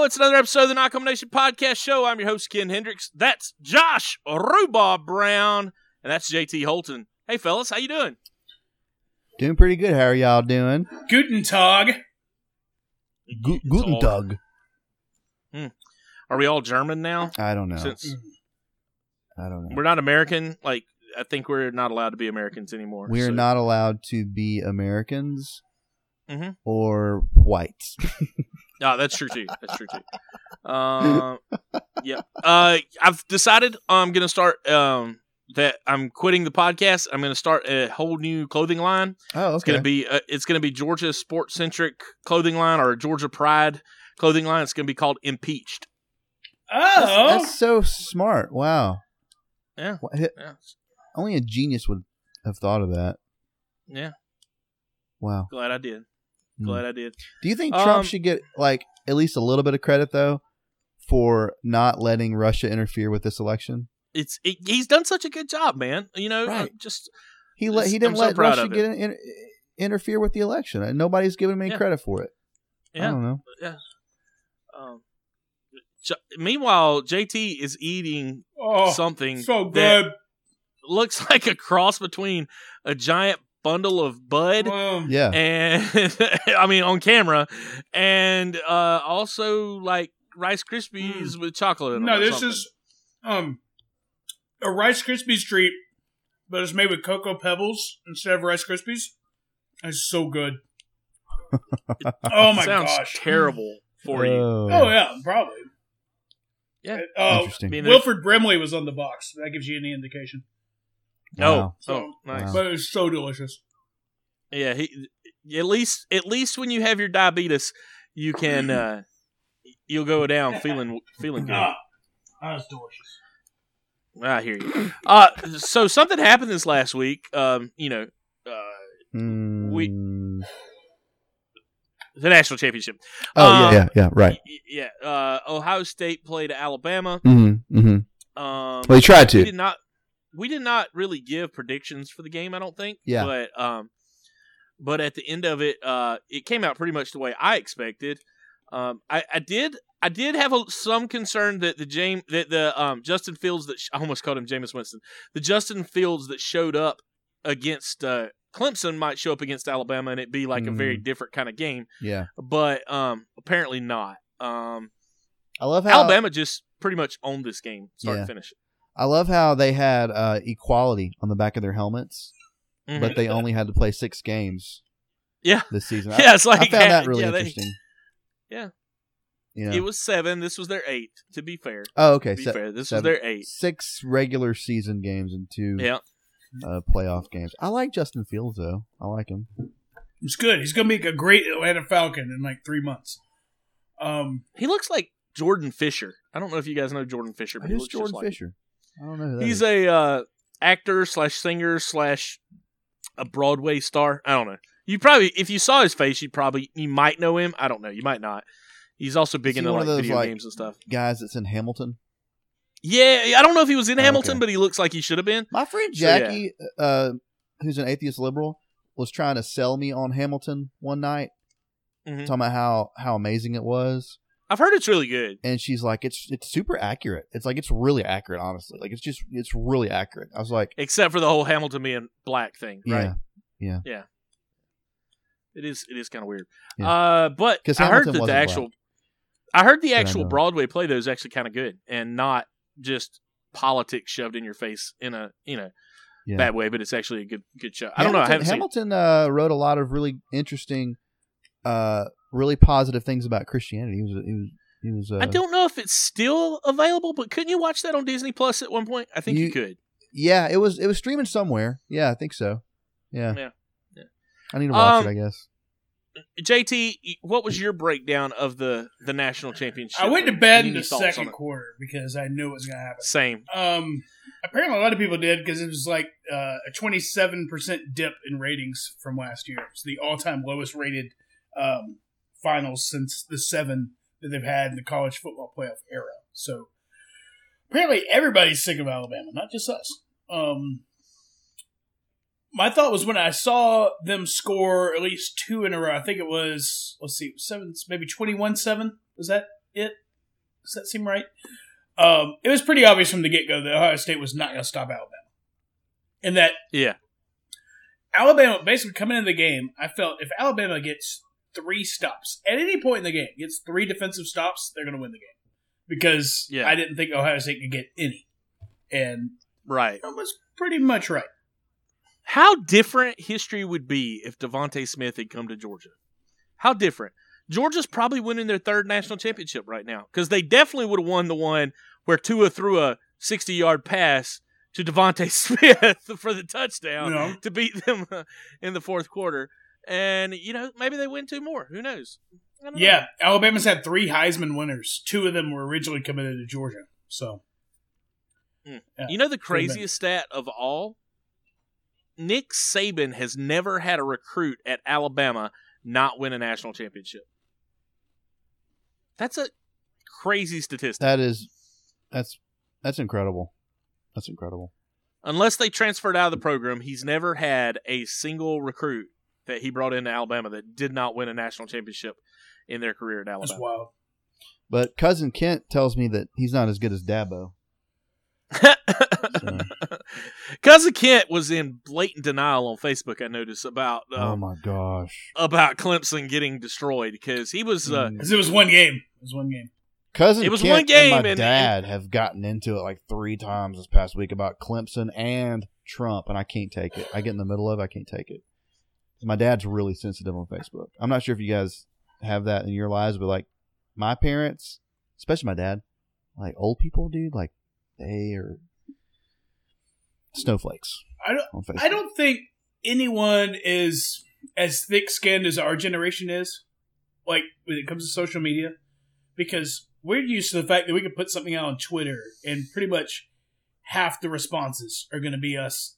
it's another episode of the Not Combination Podcast Show. I'm your host, Ken Hendricks. That's Josh Rhubarb Brown, and that's JT Holton. Hey, fellas, how you doing? Doing pretty good. How are y'all doing? Guten Tag. Guten Tag. Are we all German now? I don't know. I don't know. We're not American. Like, I think we're not allowed to be Americans anymore. We are not allowed to be Americans Mm-hmm. or whites. Oh, that's true too. Yeah. I've decided I'm going to start that I'm quitting the podcast. I'm going to start a whole new clothing line. Oh, okay. It's going to be Georgia sports centric clothing line or Georgia Pride clothing line. It's going to be called Impeached. Oh, That's so smart. Wow. Yeah. Only a genius would have thought of that. Yeah. Wow. Glad I did. Do you think Trump should get like at least a little bit of credit though for not letting Russia interfere with this election? He's done such a good job, man. You know, right. He didn't so let Russia interfere with the election, and nobody's giving him any credit for it. Yeah. I don't know. Yeah. Meanwhile, JT is eating something so good. That looks like a cross between a giant bundle of bud, yeah, and I mean on camera, and also like Rice Krispies with chocolate in them. No, this is a Rice Krispies treat, but it's made with Cocoa Pebbles instead of Rice Krispies. It's so good. Oh my sounds gosh, terrible for you. Oh yeah, probably. Yeah, interesting. Wilford Brimley was on the box. That gives you any indication. Wow. Nice. Wow. But it was so delicious. Yeah, at least when you have your diabetes, you can you'll go down feeling good. That's delicious. I hear you. So something happened this last week. The national championship. Yeah, right. Yeah. Ohio State played Alabama. Mm-hmm. Well, they tried to. We did not really give predictions for the game, I don't think. Yeah. But at the end of it, it came out pretty much the way I expected. I did have some concern that the Justin Fields I almost called him Jameis Winston. The Justin Fields that showed up against Clemson might show up against Alabama and it'd be like a very different kind of game. Yeah. But apparently not. I love how Alabama just pretty much owned this game, start to finish. I love how they had equality on the back of their helmets, but they only had to play 6 games. Yeah, this season. Yeah, it's like I found that really interesting. Yeah, you know. It was 7. This was their 8th. To be fair. Oh, okay. This was their 8. 6 regular season games and 2 playoff games. I like Justin Fields though. I like him. It's good. He's gonna make a great Atlanta Falcon in like 3 months. He looks like Jordan Fisher. I don't know if you guys know Jordan Fisher, but who's Jordan Fisher? I don't know who that He's is. a actor / singer / a Broadway star. I don't know. You probably, if you saw his face, you might know him. I don't know. You might not. He's also big into like video games and stuff. Guys that's in Hamilton. Yeah, I don't know if he was in Hamilton, but he looks like he should have been. My friend Jackie, who's an atheist liberal, was trying to sell me on Hamilton one night, talking about how amazing it was. I've heard it's really good. And she's like, it's super accurate. It's like, it's really accurate, honestly. Like, it's really accurate. I was like... Except for the whole Hamilton being black thing, right? Yeah. It is kind of weird. Yeah. But I heard that the actual Broadway play, though, is actually kind of good. And not just politics shoved in your face in a, bad way, but it's actually a good show. I don't know. I haven't Hamilton wrote a lot of really interesting... really positive things about Christianity. He was. I don't know if it's still available, but couldn't you watch that on Disney Plus at one point? I think you could. Yeah, it was streaming somewhere. Yeah, I think so. Yeah. I need to watch it, I guess. JT, what was your breakdown of the national championship? I went to bed in the second quarter because I knew it was going to happen. Same. Apparently, a lot of people did because it was like a 27% dip in ratings from last year. It's the all-time lowest rated finals since the 7 that they've had in the college football playoff era. So apparently everybody's sick of Alabama, not just us. My thought was when I saw them score at least 2 in a row, I think it was, 7, maybe 21-7. Was that it? Does that seem right? It was pretty obvious from the get-go that Ohio State was not going to stop Alabama. And that Alabama, basically coming into the game, I felt if Alabama gets 3 stops, at any point in the game, gets 3 defensive stops, they're going to win the game. Because I didn't think Ohio State could get any. And right. I was pretty much right. How different history would be if Devontae Smith had come to Georgia. How different. Georgia's probably winning their 3rd national championship right now because they definitely would have won the one where Tua threw a 60-yard pass to Devontae Smith for the touchdown to beat them in the 4th quarter. And, maybe they win 2 more. Who knows? Yeah, Alabama's had 3 Heisman winners. 2 of them were originally committed to Georgia. So, the craziest stat of all? Nick Saban has never had a recruit at Alabama not win a national championship. That's a crazy statistic. That's incredible. That's incredible. Unless they transferred out of the program, he's never had a single recruit that he brought into Alabama that did not win a national championship in their career at Alabama. That's wild. But Cousin Kent tells me that he's not as good as Dabo. Cousin Kent was in blatant denial on Facebook, I noticed, about oh my gosh, about Clemson getting destroyed because he was it was one game. It was one game. Cousin it was Kent one game, and my dad have gotten into it like 3 times this past week about Clemson and Trump, and I can't take it. I get in the middle of it, I can't take it. My dad's really sensitive on Facebook. I'm not sure if you guys have that in your lives, but like my parents, especially my dad, like old people, dude, like they are snowflakes. I don't think anyone is as thick-skinned as our generation is, like when it comes to social media, because we're used to the fact that we can put something out on Twitter and pretty much half the responses are going to be us,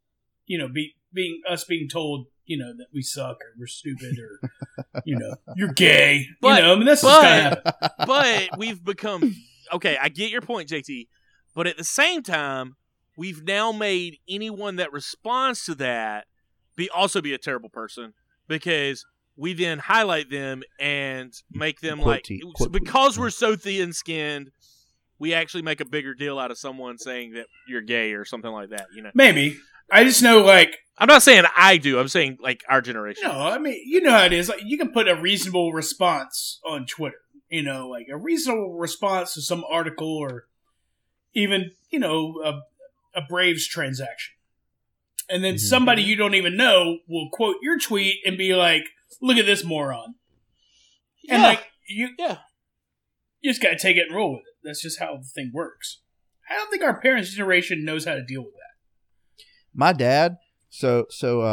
being told, that we suck or we're stupid or, you're gay. But, that's just kind of happen. But we've become okay. I get your point, JT. But at the same time, we've now made anyone that responds to that also be a terrible person because we then highlight them and make them because we're so thin-skinned, we actually make a bigger deal out of someone saying that you're gay or something like that. Maybe. I just know, I'm not saying I do. I'm saying, our generation. No, I mean, you know how it is. Like, you can put a reasonable response on Twitter. A reasonable response to some article or even, a Braves transaction. And then somebody you don't even know will quote your tweet and be like, look at this moron. And you just got to take it and roll with it. That's just how the thing works. I don't think our parents' generation knows how to deal with that. My dad, he's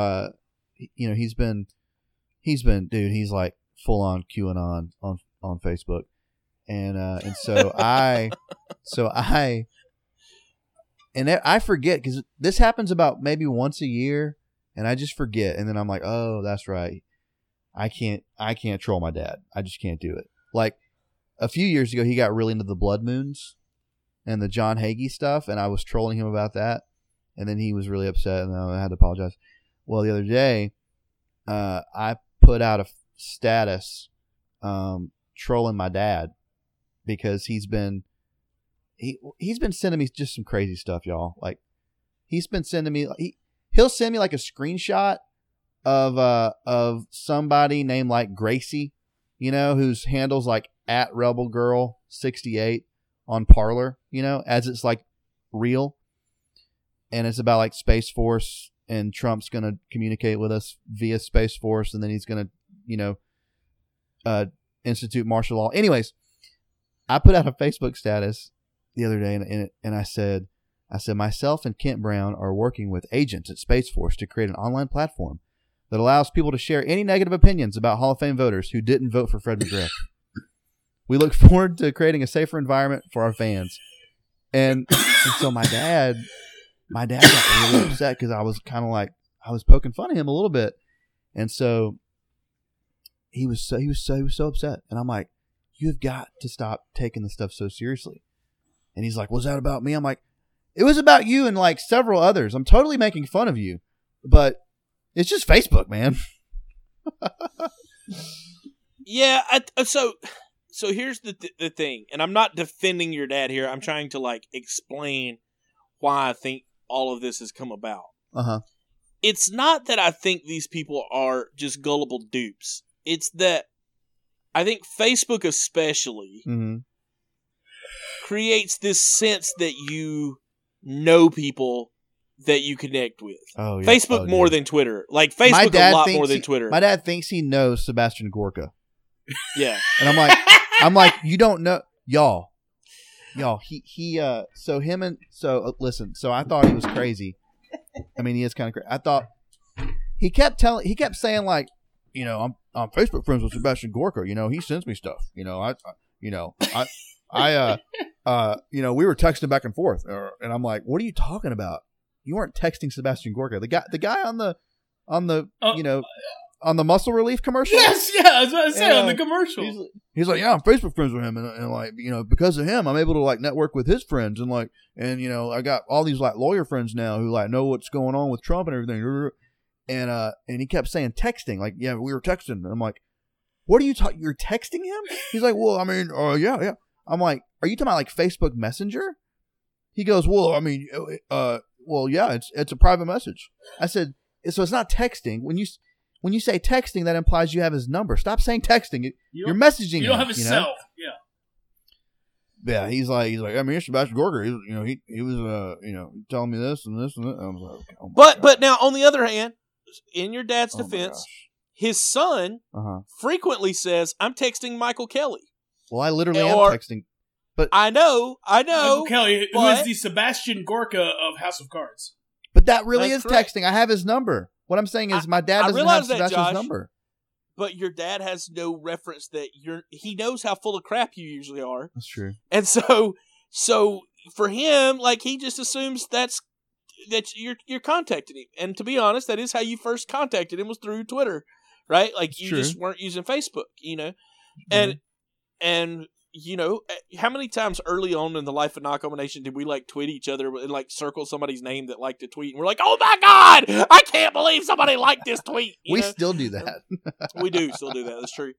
been, dude, he's like full on QAnon on Facebook. And so I forget because this happens about maybe once a year and I just forget. And then I'm like, oh, that's right. I can't troll my dad. I just can't do it. Like a few years ago, he got really into the blood moons and the John Hagee stuff. And I was trolling him about that. And then he was really upset and I had to apologize. Well, the other day, I put out a status, trolling my dad because he's been sending me just some crazy stuff, y'all. Like he's been sending me, he'll send me like a screenshot of somebody named like Gracie, whose handle's like @RebelGirl68 on Parler, as it's like real. And it's about like Space Force and Trump's going to communicate with us via Space Force. And then he's going to, institute martial law. Anyways, I put out a Facebook status the other day and I said, myself and Kent Brown are working with agents at Space Force to create an online platform that allows people to share any negative opinions about Hall of Fame voters who didn't vote for Fred McGriff. We look forward to creating a safer environment for our fans. And so my dad got really upset because I was kind of like, I was poking fun at him a little bit. And so he was so upset. And I'm like, you've got to stop taking this stuff so seriously. And he's like, was that about me? I'm like, it was about you and like several others. I'm totally making fun of you, but it's just Facebook, man. Yeah. So here's the thing, and I'm not defending your dad here. I'm trying to like explain why I think all of this has come about. It's not that I think these people are just gullible dupes. It's that I think Facebook especially creates this sense that you know people that you connect with. Oh, yeah. Facebook more than Twitter. Like Facebook a lot more than Twitter. My dad thinks he knows Sebastian Gorka. Yeah. And I'm like, you don't know, y'all, listen, so I thought he was crazy. I mean, he is kind of crazy. I thought he kept saying like, you know, I'm Facebook friends with Sebastian Gorka. You know, he sends me stuff. You know, we were texting back and forth, and I'm like, what are you talking about? You weren't texting Sebastian Gorka. The guy on the on the muscle relief commercial. Yes, yeah, I was about to say on the commercial. He's like, yeah, I'm Facebook friends with him, and like, you know, because of him, I'm able to like network with his friends, and you know, I got all these like lawyer friends now who like know what's going on with Trump and everything. And he kept saying texting, like, yeah, we were texting. And I'm like, what are you talking? You're texting him? He's like, well, I mean, yeah. I'm like, are you talking about like Facebook Messenger? He goes, well, I mean, well, yeah, it's a private message. I said, so it's not texting. When you say texting, that implies you have his number. Stop saying texting. You're messaging him. You don't have his cell. Yeah. Yeah, he's like, I mean, it's Sebastian Gorka. He was, telling me this and this and that. I was like, okay, but now on the other hand, in your dad's defense, his son frequently says, "I'm texting Michael Kelly." Well, I literally am texting. But I know. Michael Kelly, who is the Sebastian Gorka of House of Cards. But that really is correct. Texting. I have his number. What I'm saying is my dad doesn't have Sebastian's number. But your dad has no reference that he knows how full of crap you usually are. That's true. And so for him, like, he just assumes that you're contacting him. And to be honest, that is how you first contacted him, was through Twitter, right? Like, That's you true. just weren't using Facebook, you know? And you know, how many times early on in the life of Knock Combination did we like tweet each other and like circle somebody's name that liked a tweet, and we're like, oh my God, I can't believe somebody liked this tweet. We still do that. We do still do that. That's true.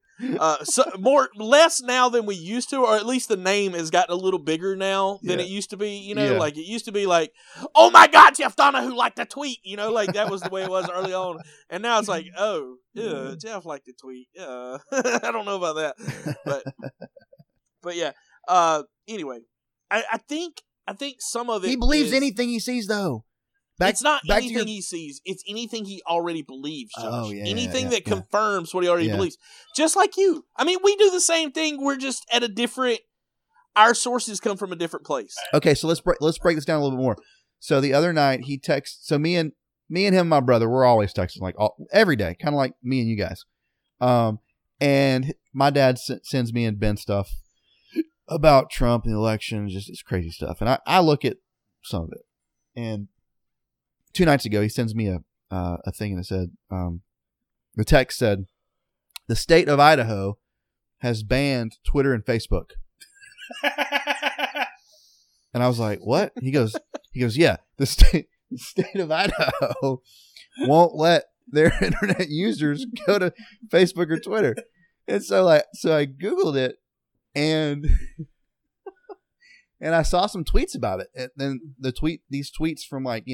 Less now than we used to, or at least the name has gotten a little bigger now than it used to be. You know, like it used to be like, oh my God, Jeff Donahue liked a tweet. You know, like that was the way it was early on, and now it's like, oh, yeah, Jeff liked a tweet. I don't know about that, but yeah. Anyway, I think some of it. He believes anything he sees, though. It's not anything he sees. It's anything he already believes, Josh. Oh, yeah, anything that confirms what he already believes. Just like you. I mean, we do the same thing. We're just at a different. Our sources come from a different place. Okay, so let's break this down a little bit more. So the other night he texts. So me and him, and my brother, we're always texting like every day, kind of like me and you guys. And my dad sends me and Ben stuff about Trump and the election, just this crazy stuff. And I look at some of it. And 2 nights ago, he sends me a thing, and it said, the text said, the state of Idaho has banned Twitter and Facebook. And I was like, what? He goes, yeah, the state of Idaho won't let their internet users go to Facebook or Twitter. And so I Googled it, and I saw some tweets about it. And then these tweets from like,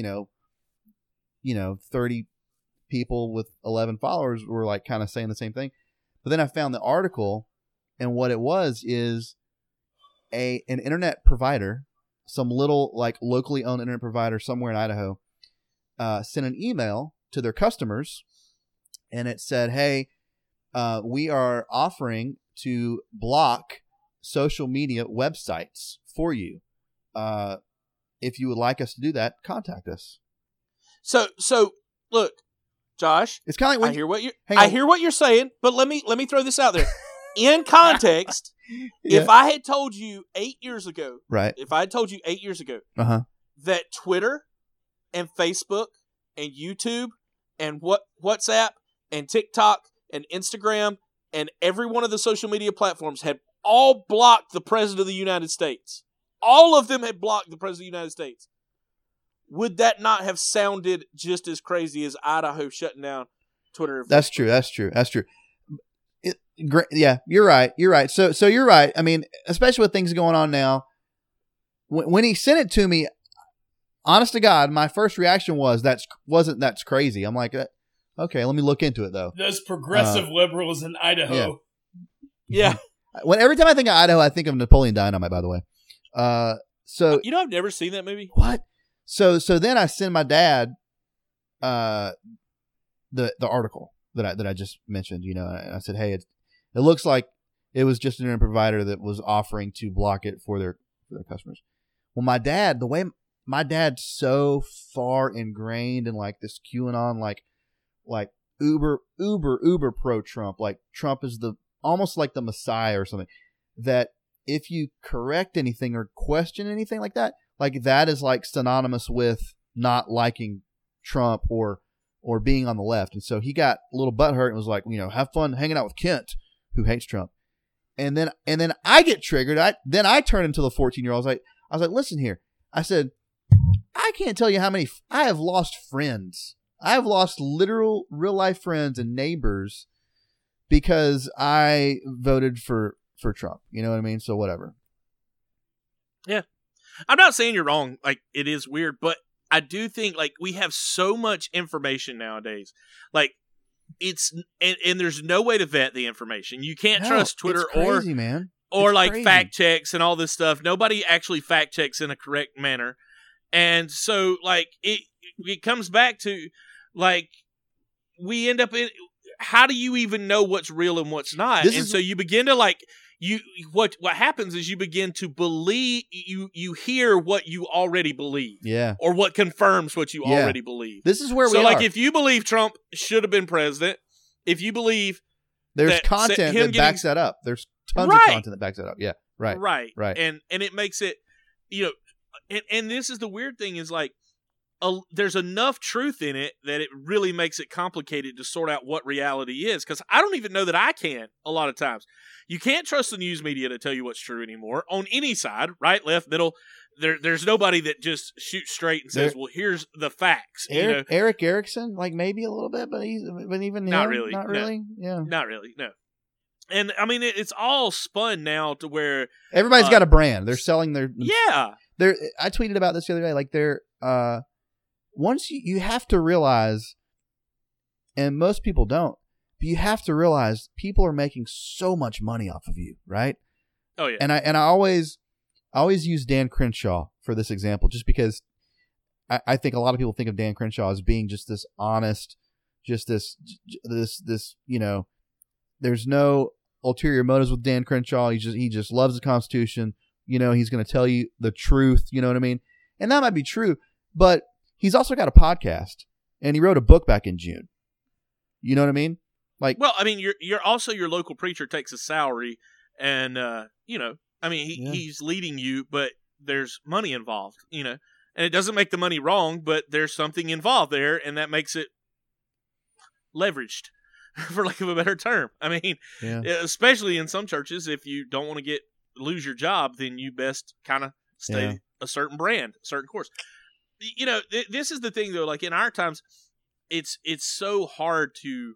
30 people with 11 followers were like kind of saying the same thing. But then I found the article, and what it was is an internet provider, some little like locally owned internet provider somewhere in Idaho, sent an email to their customers, and it said, hey, we are offering to block social media websites for you. If you would like us to do that, contact us. So look, Josh, it's kind of like I hear what you're saying, but let me throw this out there. In context, if I had told you 8 years ago, right? If I had told you 8 years ago that Twitter and Facebook and YouTube and WhatsApp and TikTok and Instagram and every one of the social media platforms had all blocked the President of the United States. All of them had blocked the President of the United States. Would that not have sounded just as crazy as Idaho shutting down Twitter? That's true. Yeah, you're right. You're right. So you're right. I mean, especially with things going on now. When he sent it to me, honest to God, my first reaction was that's crazy. I'm like, okay, let me look into it though. Those progressive liberals in Idaho. Yeah. Every time I think of Idaho, I think of Napoleon Dynamite. By the way, so I've never seen that movie. What? So then I send my dad the article that I just mentioned. And I said, hey, it looks like it was just an internet provider that was offering to block it for their customers. Well, the way my dad's so far ingrained in like this QAnon, like uber pro Trump, like Trump is almost like the Messiah or something, that if you correct anything or question anything like that is like synonymous with not liking Trump or being on the left. And so he got a little butthurt and was like, have fun hanging out with Kent, who hates Trump. And then I get triggered. Then I turn into the 14-year-old. I was like, listen here. I said, I can't tell you how many I have lost friends. I have lost literal real life friends and neighbors because I voted for Trump. You know what I mean? So whatever. Yeah. I'm not saying you're wrong. Like, it is weird, but I do think like we have so much information nowadays. Like, and there's no way to vet the information. You can't trust Twitter it's crazy, man. Or like crazy. Fact checks and all this stuff. Nobody actually fact checks in a correct manner. And so like it comes back to like we end up in, how do you even know what's real and what's not? So you begin to like what happens is you begin to believe, you hear what you already believe. Yeah. Or what confirms what you already believe. This is where we are. So like if you believe Trump should have been president, if you believe there's content that backs that up. There's tons of content that backs that up. Yeah. Right. And it makes it, and this is the weird thing is like, there's enough truth in it that it really makes it complicated to sort out what reality is. Because I don't even know that I can a lot of times. You can't trust the news media to tell you what's true anymore on any side, right, left, middle. There's nobody that just shoots straight and says, "Well, here's the facts." Eric Erickson, like maybe a little bit, but even not him, really, not really, yeah, not really, no. And I mean, it's all spun now to where everybody's got a brand. They're selling their I tweeted about this the other day. Like once you have to realize, and most people don't, but you have to realize people are making so much money off of you, right? Oh yeah. And I always use Dan Crenshaw for this example, just because I think a lot of people think of Dan Crenshaw as being just this honest, just this there's no ulterior motives with Dan Crenshaw. He just loves the Constitution. He's going to tell you the truth. You know what I mean? And that might be true, but he's also got a podcast, and he wrote a book back in June. You know what I mean? Like, well, I mean, you're also your local preacher takes a salary, and he's leading you, but there's money involved. And it doesn't make the money wrong, but there's something involved there, and that makes it leveraged, for lack of a better term. I mean, especially in some churches, if you don't want to lose your job, then you best kind of stay a certain brand, a certain course. This is the thing though. Like in our times, it's so hard to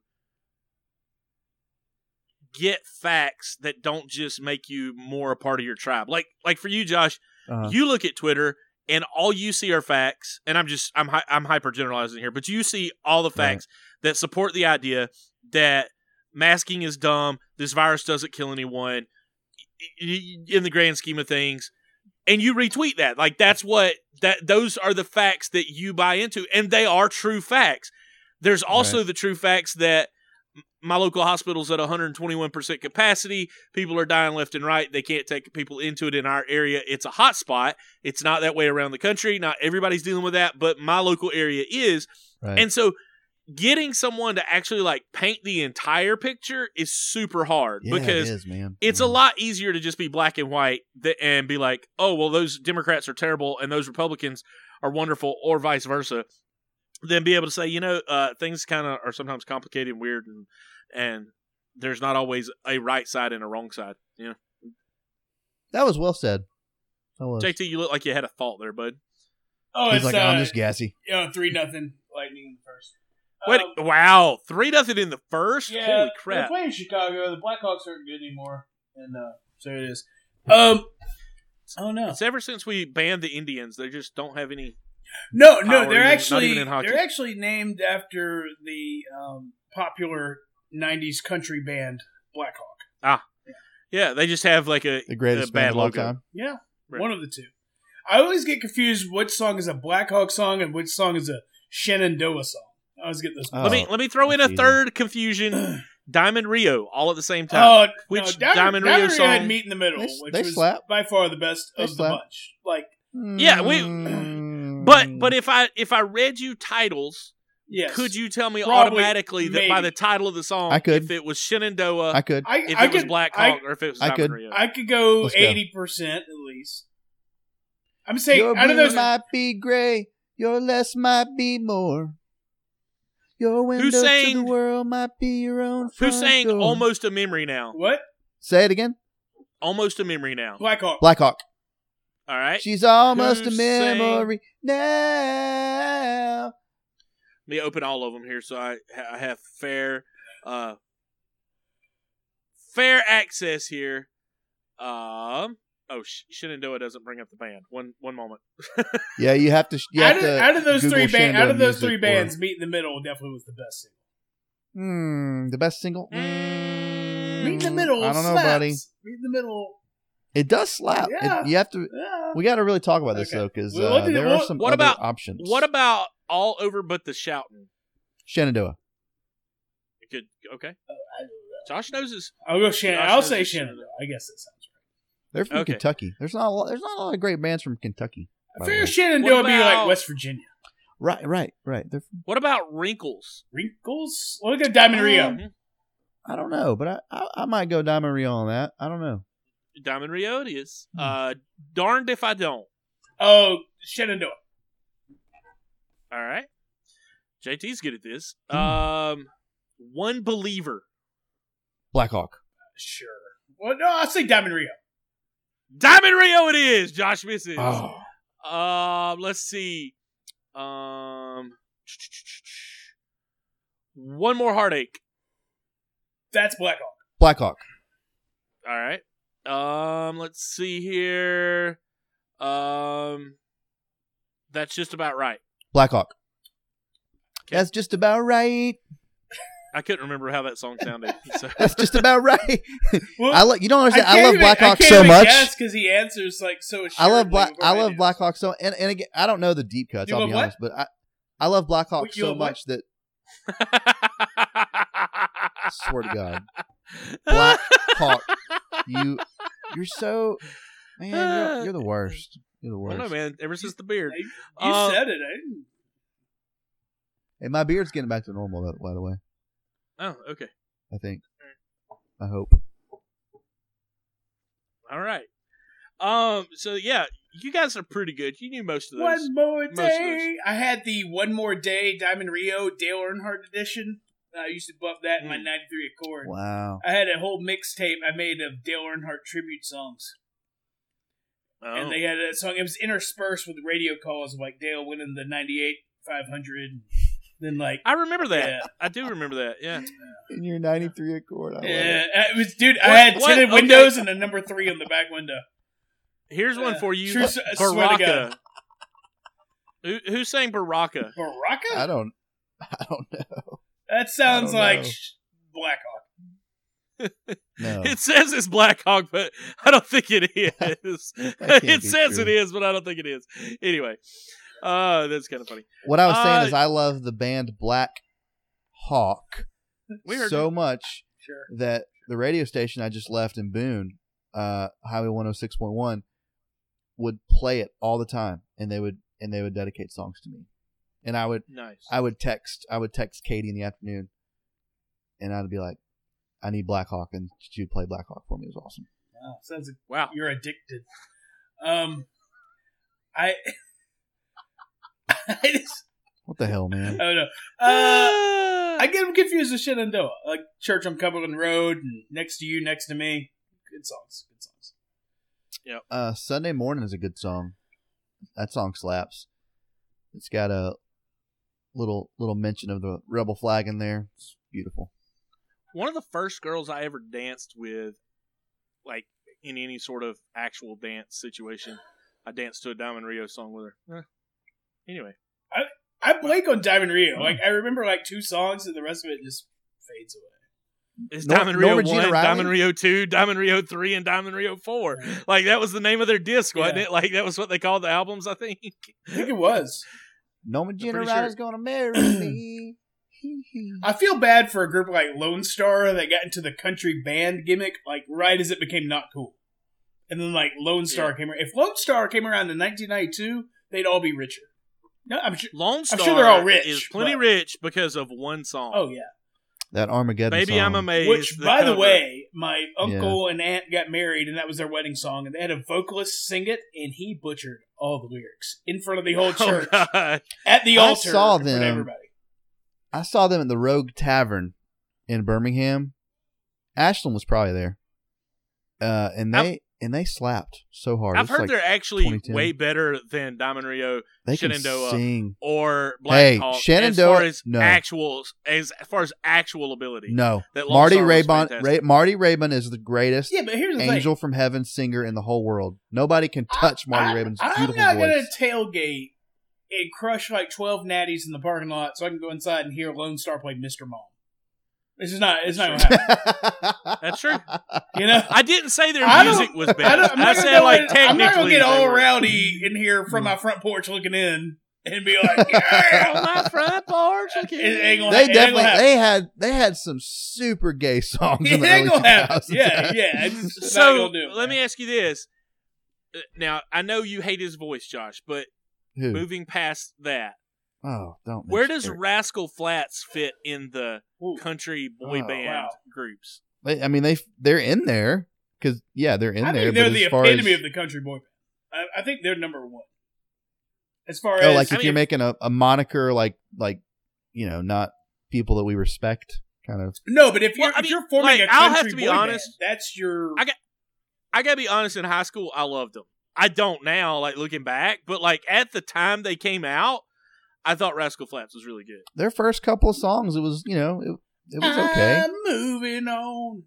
get facts that don't just make you more a part of your tribe. Like for you, Josh, you look at Twitter and all you see are facts. And I'm hyper generalizing here, but you see all the facts that support the idea that masking is dumb. This virus doesn't kill anyone in the grand scheme of things. And you retweet that. Like those are the facts that you buy into, and they are true facts. There's also the true facts that my local hospital's at 121% capacity. People are dying left and right. They can't take people into it in our area. It's a hot spot. It's not that way around the country. Not everybody's dealing with that, but my local area is. Right. And so getting someone to actually like paint the entire picture is super hard because it is, man. It's a lot easier to just be black and white and be like, oh, well, those Democrats are terrible and those Republicans are wonderful, or vice versa, than be able to say, things kind of are sometimes complicated and weird, and there's not always a right side and a wrong side. That was well said. JT, you look like you had a thought there, bud. Oh, he's like, I'm just gassy. 3-0 Lightning first. Wait, wow, 3-0 in the first. Yeah, Holy they're crap! playing Chicago. The Blackhawks aren't good anymore, and so it is. Oh no, It's ever since we banned the Indians, they just don't have any. no, power, they're not even in hockey. they're actually named after the popular '90s country band Blackhawk. Yeah, they just have like The greatest a band bad of all logo. time. Yeah, Right. one of the two. I always get confused which song is a Blackhawk song and which song is a Shenandoah song. I always get those. Oh. Let me throw in a that's easy. third confusion. Diamond Rio, all at the same time. Oh, Which no, Diamond Rio song? had Meet in the Middle, They- which they was slap. by far the best They of the slap. bunch. Like, Yeah, Mm. But if I read you titles, yes, could you tell me Probably, automatically that by maybe. the title of the song, I could. if it was Shenandoah, I could. if I it was could, Black I- Hawk, or if it was I Diamond could. Rio? I could go Let's go. 80% at least. I'm saying Your out of blue those, might be gray, your less might be more. Your window to sang- the world might be your own Who front sang door. Almost a Memory Now? what? Say it again. Almost a Memory Now. Blackhawk. Blackhawk. All right. She's almost Who a memory now. Let me open all of them here so I have fair access here. Shenandoah doesn't bring up the band. One moment. Yeah, you have to. You have to Out of those Google Shenandoah music three or- bands, Meet in the Middle definitely was the best single. The best single. Meet in the Middle. I don't know, slaps. buddy. Meet in the Middle. It does slap. Yeah. You have to. Yeah. We got to really talk about this Okay. though, because Well, what did- there are what- some what other about- options. What about All Over But the Shouting? Shenandoah? Good. Okay. Josh knows his. I'll go Josh I'll knows say his Shenandoah. I guess that sounds They're from Okay. Kentucky. There's not a lot of great bands from Kentucky. right. by the Fair way. Shenandoah would be like about- West Virginia. Right. They're from, What about Wrinkles? Wrinkles? Well, we got Diamond Rio. Mhm. I don't know, but I might go Diamond Rio on that. I don't know. Diamond Rio it is. Darned if I don't. Oh, Shenandoah. All right. JT's good at this. Hmm. One Believer. Blackhawk. Sure. Well, no, I'll say Diamond Rio. Diamond Rio it is. Josh misses. Oh. Let's see. One More Heartache. That's Blackhawk. Blackhawk. All right. Let's see here. That's just about right. Blackhawk. Okay. That's just about right. I couldn't remember how that song sounded. So. That's just about right. Well, You don't understand. I love Blackhawk so I much. because he answers like so. I love assuredly. Blackhawk so, and again, I don't know the deep cuts. You I'll love be what? honest, but I love Blackhawk What, you so love what? much that I swear to God, Blackhawk, you're so man. You're the worst. You're the I worst. don't know, man. Ever since the beard. You Uh, said it. I didn't. Hey, my beard's getting back to normal, by the way. Oh, okay. I think. I hope. All right. So yeah, you guys are pretty good. You knew most of those. One more most of those. day. I had the One More Day Diamond Rio Dale Earnhardt edition. I used to bump that in my Mm. '93 Accord. Wow. I had a whole mixtape I made of Dale Earnhardt tribute songs. Oh. And they had a song. It was interspersed with radio calls of like Dale winning the '98 500. Then like, I remember that. Yeah. I do remember that. Yeah. In your '93 Accord, I love yeah, it. it was dude. I What- had what- tinted okay. windows and a number 3 on the back window. Here's one for you. True, I swear to Baraka. God. Who sang Baraka? Baraka? I don't know. That sounds I don't like know. Blackhawk. No. It says it's Black Hawk, but I don't think it is. That can't It be says true. it is, but I don't think it is. Anyway, that's kind of funny. What I was saying is Uh, I love the band Black Hawk We heard so you. much Sure. that the radio station I just left in Boone, Highway 106.1, would play it all the time, and they would dedicate songs to me, and I would Nice. text Katie in the afternoon, and I'd be like, I need Black Hawk, and she'd play Black Hawk for me. It was awesome. Wow, sounds like Wow. you're addicted. I just, What the hell, man? I don't know. I get them confused with Shenandoah, like Church on Cumberland Road and Next to You, Next to Me. Good songs. Good songs. Sunday Morning is a good song. That song slaps. It's got a little mention of the rebel flag in there. It's beautiful. One of the first girls I ever danced with, like in any sort of actual dance situation, I danced to a Diamond Rio song with her. Anyway, I blank on Diamond Rio. Like I remember like 2 songs, and the rest of it just fades away. it's Diamond Rio 1, Regina Riley? Diamond Rio 2, Diamond Rio 3, and Diamond Rio 4. Like that was the name of their disc, wasn't it? Like that was what they called the albums, I think. I think it was. Norma Jean pretty Riley's gonna marry me. I feel bad for a group like Lone Star that got into the country band gimmick like right as it became not cool. And then like Lone Star came around. If Lone Star came around in 1992, they'd all be richer. No, I'm sure. Lone Star I'm sure they're all rich, is plenty but- rich because of one song. Oh yeah. That Armageddon Baby, song. I'm amazed. Which, by the cover. way, my uncle and aunt got married, and that was their wedding song, and they had a vocalist sing it, and he butchered all the lyrics in front of the whole church Oh, God. at the I altar saw in front of them. everybody. I saw them at the Rogue Tavern in Birmingham. Ashland was probably there. And they slapped so hard. I've It's heard like they're actually 2010. way better than Diamond Rio they can Shenandoah sing. or Black Hey, Hawk Shenandoah- as far as actual ability. No, That Lone Marty Star was Raybon. fantastic. Marty Raybon is the greatest Yeah, but here's the angel thing. from heaven singer in the whole world. Nobody can touch Marty Raybon's I'm beautiful not voice. going to tailgate and crush like 12 natties in the parking lot so I can go inside and hear Lone Star play Mr. Mom. It's not going to happen. That's true. You know? I didn't say their I don't- music was bad. I'm I not said gonna like I'm technically. not going to get they all were- rowdy in here from my front porch looking in and be like, On yeah. my front porch. It ain't gonna They it ain't definitely gonna happen. they had some super gay songs It in the ain't early gonna happen. 2000s. Yeah. It's not So gonna do it, let man. me ask you this. Now I know you hate his voice, Josh, but Who? moving past that, Oh, don't. where mention does Eric. Rascal Flatts fit in the Ooh. country boy Oh, band wow. groups? I mean, they're in there because they're in I there. think they're but the as far epitome as, of the country boy band. I think they're number 1. As far oh, as like I if mean, you're making a moniker, like not people that we respect, kind of. no, but if you're Well, I if mean, you're forming like, a I'll country have to be boy honest. band, that's your. I gotta be honest. In high school, I loved them. I don't now, like looking back, but like at the time they came out, I thought Rascal Flatts was really good. Their first couple of songs, it was it was okay. I'm moving on.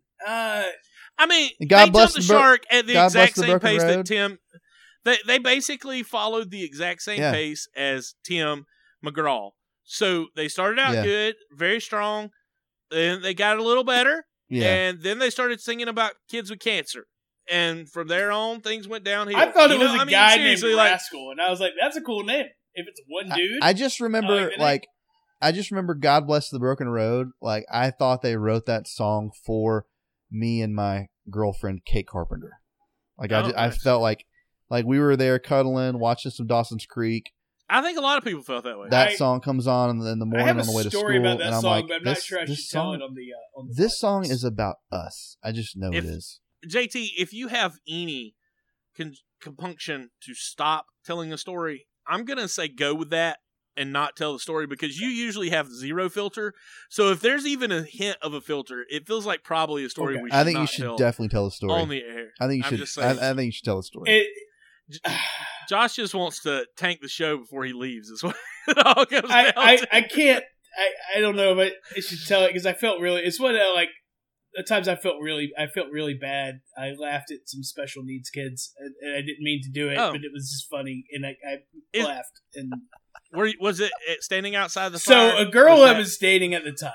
I mean, And God they bless jumped the the shark at the God exact bless the same broken pace road. that Tim. They basically followed the exact same Yeah. pace as Tim McGraw. So they started out Yeah. good, very strong. Then they got a little better, Yeah, and then they started singing about kids with cancer. And from there on, things went downhill. I thought it You was know, a I mean, guy named seriously, like, Rascal, and I was like, "That's a cool name." If it's one dude, I just remember like the I just remember God Bless the Broken Road. Like I thought they wrote that song for me and my girlfriend Kate Carpenter. Like I nice. felt like we were there cuddling, watching some Dawson's Creek. I think a lot of people felt that way. That I- song comes on in the I morning have a on the way to school, story about that and I'm song, like, but I'm not this, sure I should this tell song, it on the. this song podcast. is about us. I just know If- it is. JT, if you have any compunction to stop telling a story, I'm gonna say go with that and not tell the story because you usually have zero filter. So if there's even a hint of a filter, it feels like probably a story Okay. we should I think not you should tell definitely tell the story. on the air. I think you I'm should. just saying. I think you should tell the story. It, Josh just wants to tank the show before he leaves. Is what it all comes down to. I can't. I don't know if I should tell it because I felt really. It's what like at times I felt really bad. I laughed at some special needs kids, and I didn't mean to do it, Oh. but it was just funny, and I Is- laughed. And Was it standing outside the so fire? a girl I that- was dating at the time,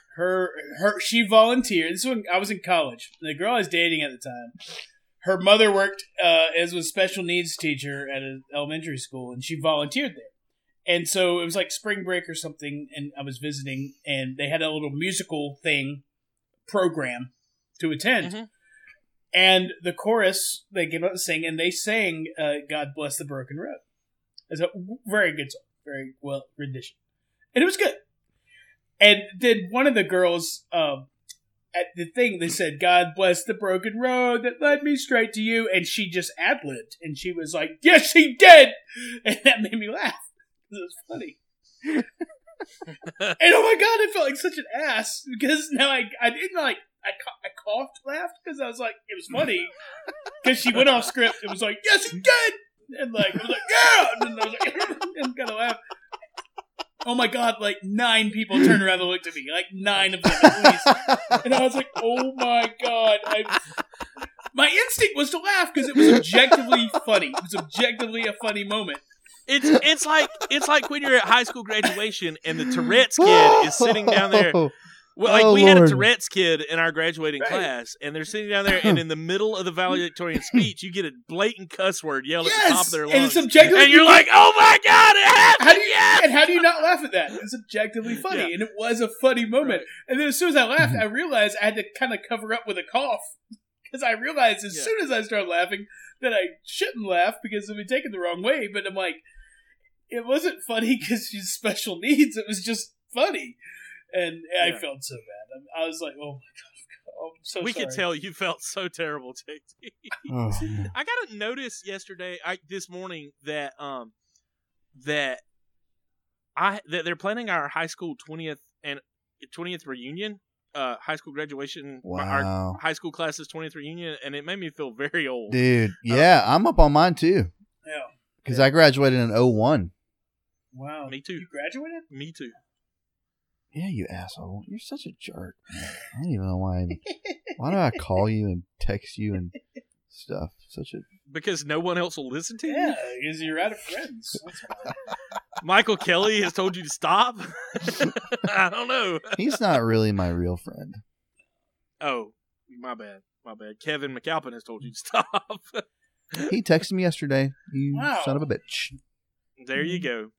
she volunteered. This one I was in college. The girl I was dating at the time, her mother worked as a special needs teacher at an elementary school, and she volunteered there. And so it was like spring break or something, and I was visiting, and they had a little musical program to attend. Mhm. And the chorus, they came out to sing, and they sang God Bless the Broken Road. It's a very good song, very well rendition. And it was good. And then one of the girls at the thing, they said, God bless the broken road that led me straight to you. And she just ad-libbed. And she was like, yes, he did. And that made me laugh. It was funny. And oh my God, I felt like such an ass. Because now I didn't like, I coughed, laughed, because I was like, it was funny. Because she went off script. It was like, yes, he did. And like, I was like, yeah. And then I was like, I'm going to laugh. oh my God, like 9 people turned around and looked at me. Like 9 of them at least. And I was like, oh my God. My instinct was to laugh because it was objectively funny. It was objectively a funny moment. It's like when you're at high school graduation and the Tourette's kid is sitting down there. Well, we had a Tourette's kid in our graduating class, and they're sitting down there, and in the middle of the valedictorian speech, you get a blatant cuss word yelled at the top of their lungs. And it's objectively, and you're like, oh my God, it happened! And how do you not laugh at that? It's objectively funny, and it was a funny moment. Right. And then as soon as I laughed, I realized I had to kind of cover up with a cough, because I realized as soon as I started laughing that I shouldn't laugh because it would be taken the wrong way, but I'm like, it wasn't funny because she's special needs, it was just funny. And I felt so bad. I was like, "Oh my God, I'm so we sorry." could tell you felt so terrible, JT. Oh. I got a notice yesterday, this morning, that that they're planning our high school 20th reunion, high school graduation. Wow. Our high school class's 20th reunion, and it made me feel very old, dude. Yeah, I'm up on mine too. Yeah, because I graduated in 2001. Wow, me too. You graduated? Me too. Yeah, you asshole. You're such a jerk. I don't even know why. Why do I call you and text you and stuff? Because no one else will listen to you? Yeah, because you're out of friends. That's why. Michael Kelly has told you to stop? I don't know. He's not really my real friend. Oh, my bad. Kevin McAlpin has told you to stop. He texted me yesterday. You son of a bitch. There you go.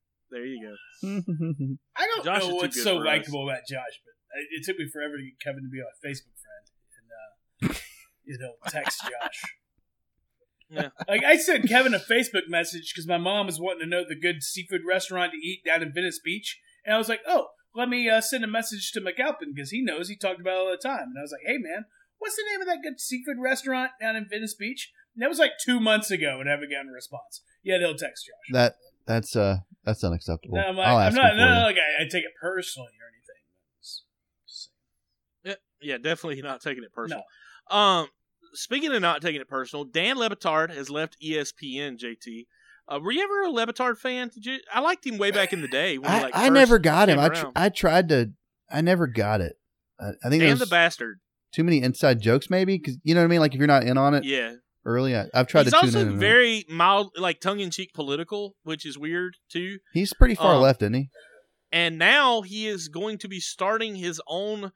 I don't Josh know what's so likable about Josh, but it took me forever to get Kevin to be a Facebook friend and text Josh. Yeah. Like I sent Kevin a Facebook message because my mom was wanting to know the good seafood restaurant to eat down in Venice Beach, and I was like, "Oh, let me send a message to McAlpin because he knows, he talked about it all the time." And I was like, "Hey man, what's the name of that good seafood restaurant down in Venice Beach?" And that was like 2 months ago, and I haven't gotten a response. Yeah, they'll text Josh. That's unacceptable. No, I'll ask him for you. like I take it personally or anything. Yeah, definitely not taking it personal. No. Speaking of not taking it personal, Dan Le Batard has left ESPN. JT, were you ever a Le Batard fan? Did you? I liked him way back in the day. When I never got him. I tried to. I never got it. I think Dan the Bastard. Too many inside jokes, maybe, because you know what I mean. Like if you're not in on it, yeah. Early, I've tried to tune in. He's also very mild, like tongue-in-cheek political, which is weird too. He's pretty far left, isn't he? And now he is going to be starting his own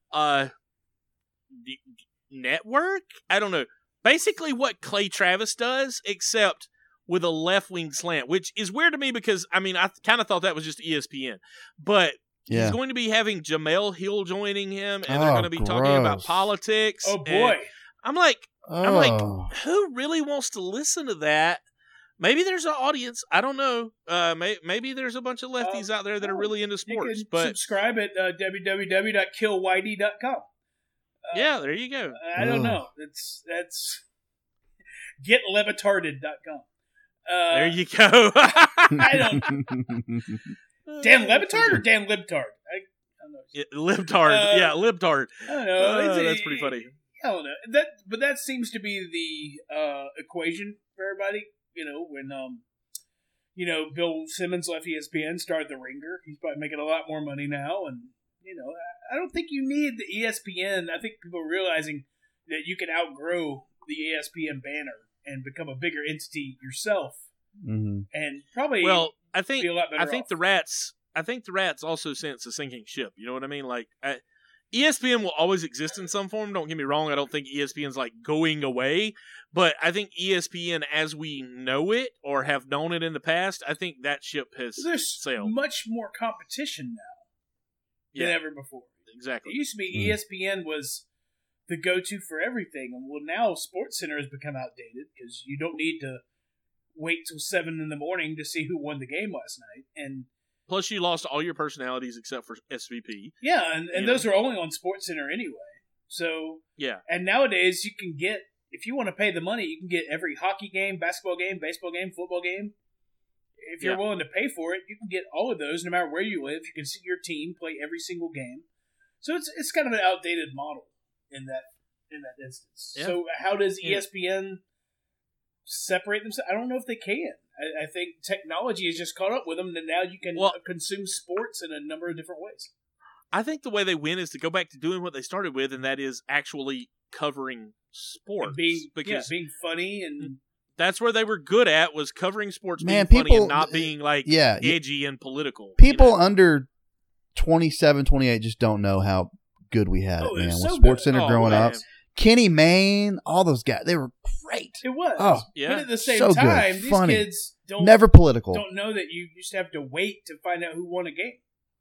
network. I don't know. Basically, what Clay Travis does, except with a left-wing slant, which is weird to me because I kind of thought that was just ESPN, but. Yeah. He's going to be having Jamel Hill joining him, and they're going to be talking about politics. Oh boy! I'm like, who really wants to listen to that? Maybe there's an audience. I don't know. Maybe there's a bunch of lefties out there that are really into sports. You can but subscribe at www.killwhitey.com. Yeah, there you go. I don't know. That's getlebatarded.com. There you go. I don't. Dan Le Batard or Dan Libtard? I don't know. Libtard. Yeah, Libtard. I don't know. That's pretty funny. I don't know. But that seems to be the equation for everybody. When Bill Simmons left ESPN, started The Ringer. He's probably making a lot more money now, and I don't think you need the ESPN. I think people are realizing that you can outgrow the ESPN banner and become a bigger entity yourself, and probably I think be a lot better off. the Rats also sense a sinking ship. You know what I mean? Like ESPN will always exist in some form. Don't get me wrong. I don't think ESPN's like going away, but I think ESPN as we know it or have known it in the past, I think that ship has sailed. Much more competition now than ever before. Exactly. It used to be ESPN was the go-to for everything, and now SportsCenter has become outdated because you don't need to wait till 7 a.m. to see who won the game last night, and plus you lost all your personalities except for SVP. Yeah, and those are only on SportsCenter anyway. So yeah, and nowadays you can get, if you want to pay the money, you can get every hockey game, basketball game, baseball game, football game. If you're willing to pay for it, you can get all of those no matter where you live. You can see your team play every single game. So it's kind of an outdated model in that instance. Yeah. So how does ESPN separate themselves. I don't know if they can. I think technology has just caught up with them, and now you can consume sports in a number of different ways. I think the way they win is to go back to doing what they started with, and that is actually covering sports. And being funny, and that's where they were good at, was covering sports, Man, being funny people- and not being like yeah, edgy and political. People under 27, 28 just don't know how good we had it, Oh, it man. was With so Sports good. Center Oh, growing man. up, Kenny Mayne, all those guys, they were great. it was. Oh, Yeah. But at the same so good. time, these Funny. kids don't Never political. don't know that you used to have to wait to find out who won a game.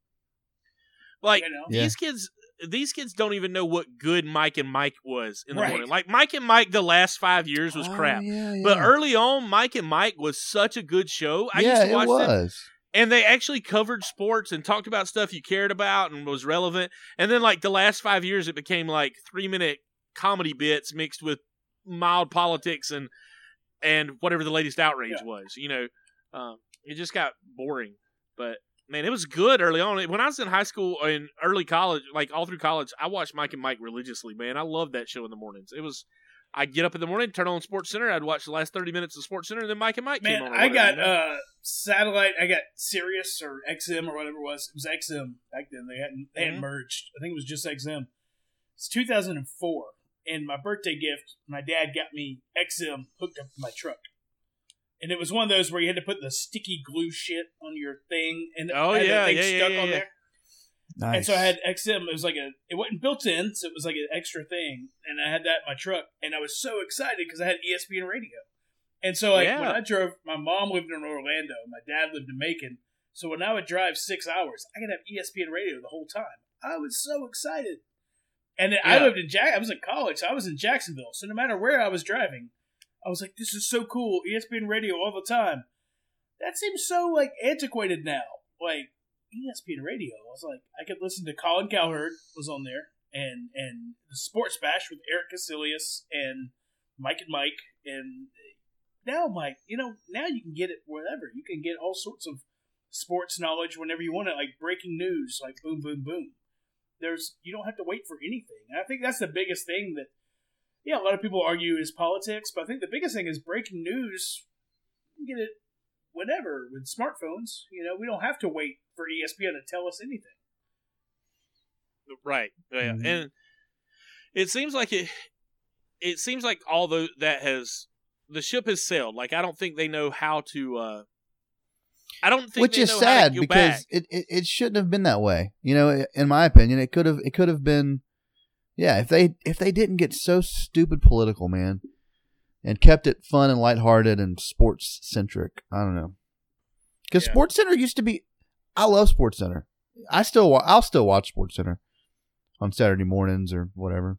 Like You know? Yeah. these kids don't even know what good Mike and Mike was in the Right. morning. Like Mike and Mike, the last 5 years was Oh, crap. yeah, But yeah. early on, Mike and Mike was such a good show. I used to watch it them, was. and they actually covered sports and talked about stuff you cared about and was relevant. And then, like the last 5 years, it became like 3-minute comedy bits mixed with mild politics and whatever the latest outrage was. You know, it just got boring. But man, it was good early on. When I was in high school and early college, like all through college, I watched Mike and Mike religiously. Man, I loved that show in the mornings. It was. I'd get up in the morning, turn on Sports Center. I'd watch the last 30 minutes of Sports Center, and then Mike and Mike came Man, on. or I whatever, got you know? satellite. I got Sirius or XM or whatever it was. It was XM back then. They hadn't Mhm. merged. I think it was just XM. It's 2004, and my birthday gift, my dad got me XM hooked up to my truck. And it was one of those where you had to put the sticky glue shit on your thing, and Oh, had yeah, that thing yeah, stuck yeah, on yeah. there. Nice. And so I had XM. It was like it wasn't built in, so it was like an extra thing. And I had that in my truck, and I was so excited because I had ESPN radio. And so like when Yeah. I drove, my mom lived in Orlando, my dad lived in Macon. So when I would drive 6 hours, I could have ESPN radio the whole time. I was so excited. And then I Yeah. lived in I was in college, so I was in Jacksonville. So no matter where I was driving, I was like, this is so cool, ESPN radio all the time. That seems so like antiquated now. Like ESPN radio. I was like, I could listen to Colin Cowherd was on there, and the Sports Bash with Eric Casillas and Mike and Mike, and now Mike, now you can get it wherever. You can get all sorts of sports knowledge whenever you want it, like breaking news, like boom, boom, boom. You don't have to wait for anything. And I think that's the biggest thing that, a lot of people argue is politics, but I think the biggest thing is breaking news. You can get it whenever with smartphones. We don't have to wait for ESPN to tell us anything. Right. Yeah. Mhm. And it seems like it seems like although the ship has sailed. Like I don't think they know how to I don't think Which they is know sad how to go because back. it shouldn't have been that way. In my opinion, it could have been. Yeah, if they didn't get so stupid political, man, and kept it fun and lighthearted and sports centric, I don't know. Because Yeah. Sports Center used to be. I love Sports Center. I'll still watch Sports Center on Saturday mornings or whatever.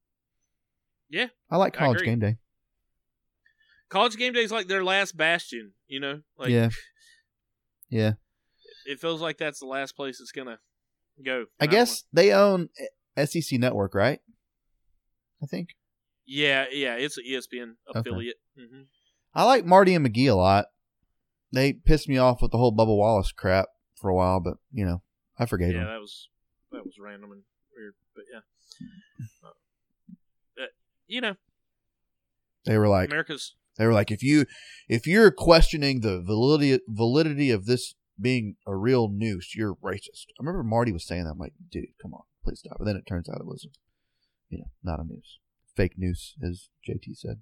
Yeah, I like I College agree. Game Day. College Game Day is like their last bastion, Like Yeah. Yeah. it feels like that's the last place it's gonna go. I And guess they own SEC Network, right? I think. Yeah, it's an ESPN affiliate. Mm-hmm. I like Marty and McGee a lot. They pissed me off with the whole Bubba Wallace crap for a while, but I forgave Yeah, them. that was random and weird, but yeah. They were like, America's if you're questioning the validity of this being a real noose, you're racist. I remember Marty was saying that. I'm like, dude, come on, please stop. But then it turns out it was, not a noose, fake noose, as JT said.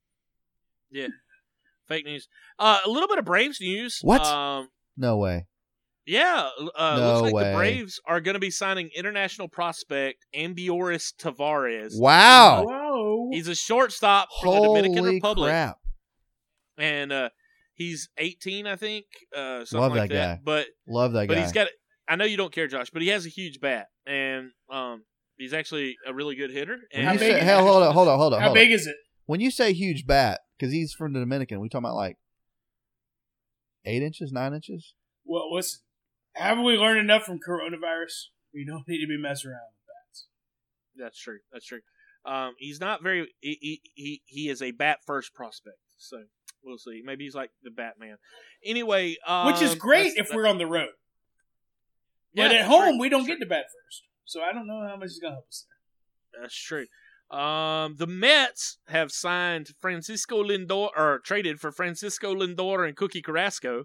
fake news. A little bit of Braves news. What? No way. Yeah, No looks like way. the Braves are going to be signing international prospect Ambioris Tavares. Wow. Whoa! He's a shortstop for the Dominican Holy Republic, crap. and he's 18, I think. Something Love like that guy. But Love that guy. he's got. I know you don't care, Josh, but he has a huge bat, and he's actually a really good hitter. When How you big say, is hell, it? hold on. How big is it? When you say huge bat, because he's from the Dominican, we talking about like 8 inches, 9 inches? Well, listen. Haven't we learned enough from coronavirus? We don't need to be messing around with bats. That's true. That's true. He's not very. He is a bat first prospect, so we'll see. Maybe he's like the Batman. Anyway, Which is great if we're on the road. But at home, we don't get to bat first. So I don't know how much he's going to help us there. That's true. The Mets have signed Francisco Lindor, or traded for Francisco Lindor and Cookie Carrasco.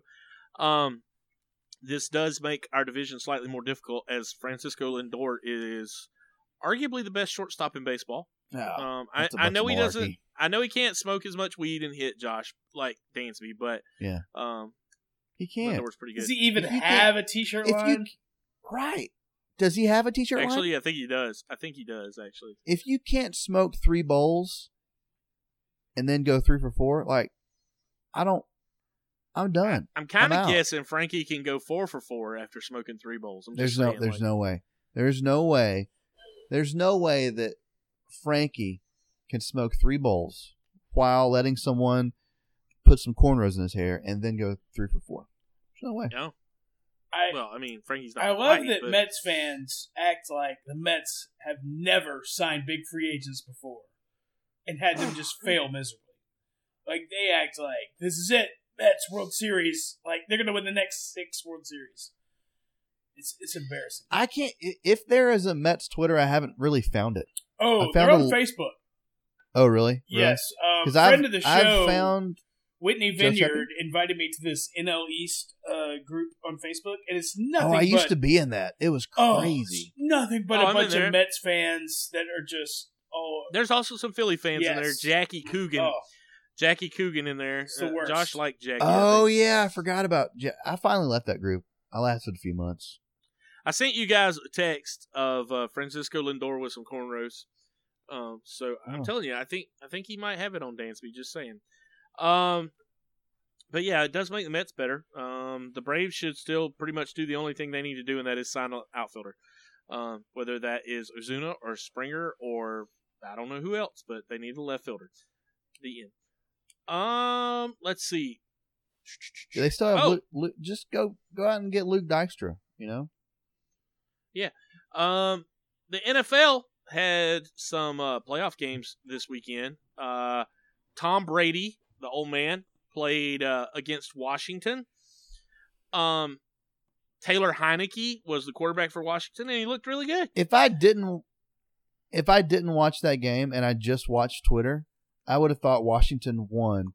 This does make our division slightly more difficult, as Francisco Lindor is arguably the best shortstop in baseball. Oh, I know he doesn't. I know he can't smoke as much weed and hit Josh like Dansby, but yeah, he can't. Lindor's pretty good. Does he even have a T-shirt line? Right. Does he have a T-shirt line? Actually, I think he does. Actually. If you can't smoke 3 bowls and then go 3 for 4, like, I'm done. I'm kind of guessing Frankie can go 4 for 4 after smoking 3 bowls. There's no way. There's no way that Frankie can smoke 3 bowls while letting someone put some cornrows in his hair and then go 3 for 4. There's no way. No. Frankie's not. I love white, that but Mets fans act like the Mets have never signed big free agents before and had them just fail miserably. Like, they act like, this is it, Mets World Series. Like, they're going to win the next 6 World Series. It's embarrassing. I can't. If there is a Mets Twitter, I haven't really found it. Oh, they're on Facebook. Oh, really? Yes. Because friend of the show, I've found Whitney Vineyard invited me to this NL East group on Facebook, and it's nothing. Oh, I used to be in that. It was crazy. Nothing but a bunch of Mets fans that are just. There's also some Philly fans in there. Jackie Coogan. Oh. Jackie Coogan in there. It's the worst. Josh liked Jackie. Oh, yeah. I forgot about. I finally left that group. I lasted a few months. I sent you guys a text of Francisco Lindor with some cornrows. So I'm telling you, I think he might have it on Dansby. Just saying. But yeah, it does make the Mets better. The Braves should still pretty much do the only thing they need to do, and that is sign an outfielder. Whether that is Ozuna or Springer or I don't know who else, but they need a left fielder. The end. Let's see. They still have just go out and get Luke Dykstra. You know. Yeah. The NFL had some playoff games this weekend. Tom Brady, the old man, played against Washington. Taylor Heineke was the quarterback for Washington, and he looked really good. If I didn't watch that game and I just watched Twitter, I would have thought Washington won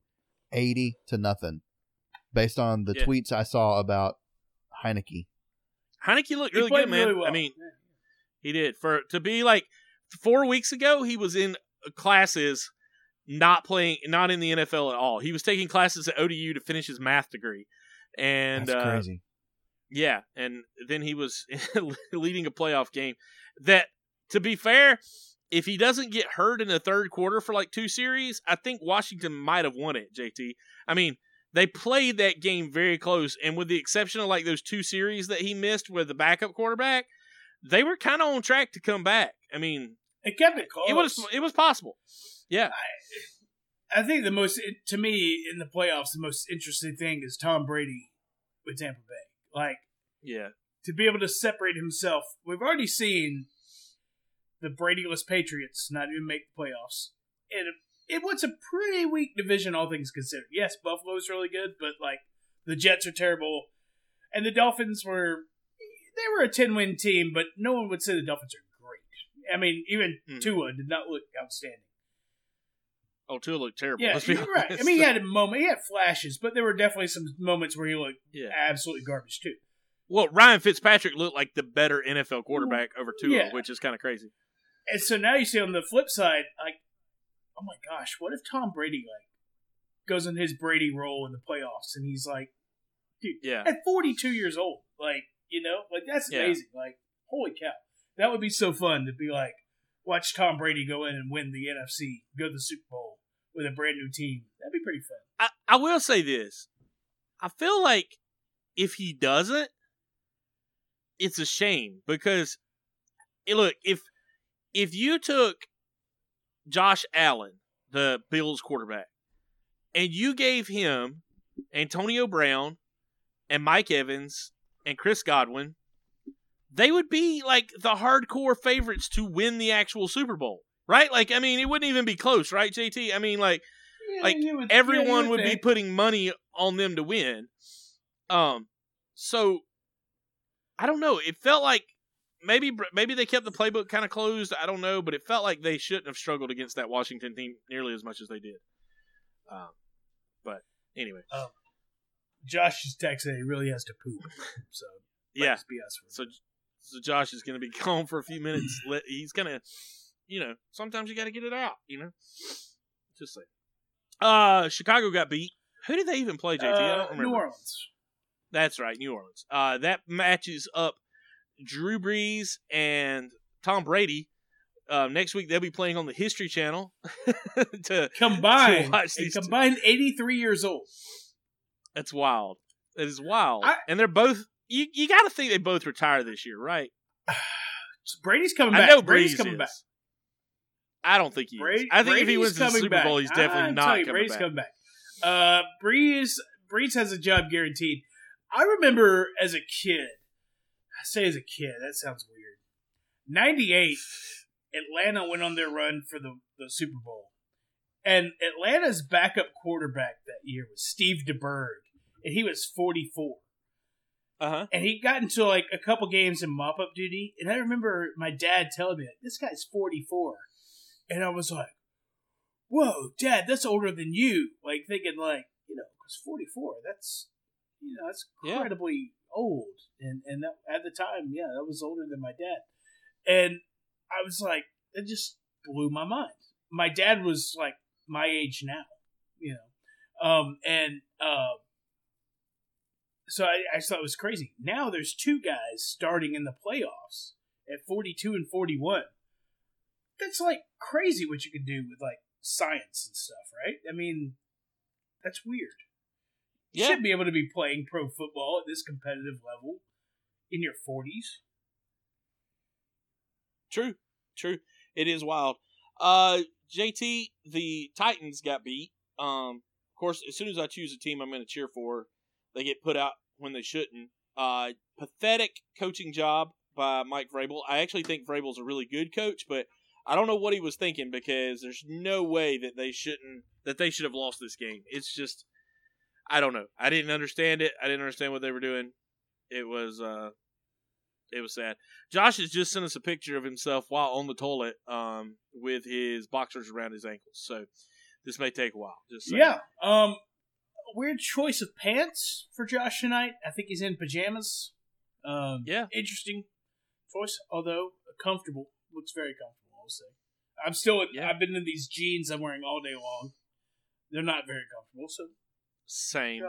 80-0 based on the tweets I saw about Heineke. Heineke looked really good, man. Really well. I mean, he did. To be like 4 weeks ago, he was in classes not in the NFL at all. He was taking classes at ODU to finish his math degree. And that's crazy. Yeah, and then he was leading a playoff game that, to be fair, if he doesn't get hurt in the third quarter for like 2 series, I think Washington might have won it, JT. I mean, they played that game very close, and with the exception of like those 2 series that he missed with the backup quarterback, they were kind of on track to come back. I mean, it kept it close. It was possible. Yeah. I think to me, in the playoffs, the most interesting thing is Tom Brady with Tampa Bay. Like, yeah, to be able to separate himself. We've already seen the Brady-less Patriots not even make the playoffs. And it was a pretty weak division, all things considered. Yes, Buffalo's really good, but like the Jets are terrible, and the Dolphins were a 10-win team, but no one would say the Dolphins are great. I mean, even Tua did not look outstanding. Oh, Tua looked terrible. Yeah, you're right. I mean, he had flashes, but there were definitely some moments where he looked absolutely garbage too. Well, Ryan Fitzpatrick looked like the better NFL quarterback over Tua, which is kind of crazy. And so now you see on the flip side, like, oh my gosh, what if Tom Brady goes in his Brady role in the playoffs, and he's like, dude, at 42 years old, like, you know, like that's amazing. Like, holy cow, that would be so fun to be like, watch Tom Brady go in and win the NFC, go to the Super Bowl with a brand new team. That'd be pretty fun. I will say this: I feel like if he doesn't, it's a shame because look, if you took Josh Allen, the Bills quarterback, and you gave him Antonio Brown and Mike Evans and Chris Godwin, they would be like the hardcore favorites to win the actual Super Bowl, right? Like, I mean, it wouldn't even be close, right, JT? I mean, like everyone would be putting money on them to win. So I don't know. It felt like maybe they kept the playbook kind of closed. I don't know, but it felt like they shouldn't have struggled against that Washington team nearly as much as they did. But anyway, Josh just texted he really has to poop, so yeah. just be us. So Josh is going to be gone for a few minutes. He's gonna, sometimes you got to get it out. Just say. Chicago got beat. Who did they even play, JT? I don't remember. New Orleans. That's right, New Orleans. That matches up Drew Brees and Tom Brady. Next week they'll be playing on the History Channel to watch these combined 83 years old. That's wild. It is wild. And they're both. You got to think they both retire this year, right? Brady's coming back. I know Brady's coming back. I don't think he is. I think if he wins the Super Bowl, he's definitely not coming Brady's back. coming back. Brees has a job guaranteed. I remember as a kid. I say as a kid. That sounds weird. 98, Atlanta went on their run for the Super Bowl. And Atlanta's backup quarterback that year was Steve DeBerg. And he was 44. Uh-huh. And he got into like a couple games in mop-up duty. And I remember my dad telling me, this guy's 44. And I was like, whoa, Dad, that's older than you. Like thinking like, because 44, that's incredibly old. And that, at the time, that was older than my dad. And I was like, it just blew my mind. My dad was like my age now, so I thought it was crazy. Now there's two guys starting in the playoffs at 42 and 41. That's like crazy what you can do with like science and stuff, right? I mean, that's weird. You should be able to be playing pro football at this competitive level in your 40s. True. It is wild. JT, the Titans got beat. Of course, as soon as I choose a team I'm going to cheer for, they get put out when they shouldn't. Pathetic coaching job by Mike Vrabel. I actually think Vrabel's a really good coach, but I don't know what he was thinking because there's no way that they should have lost this game. It's just, I don't know. I didn't understand it. I didn't understand what they were doing. It was sad. Josh has just sent us a picture of himself while on the toilet, with his boxers around his ankles. So this may take a while. Just saying. Yeah. Weird choice of pants for Josh tonight. I think he's in pajamas. Interesting choice, although comfortable. Looks very comfortable, I'll say. I've been in these jeans I'm wearing all day long. They're not very comfortable, so. Same.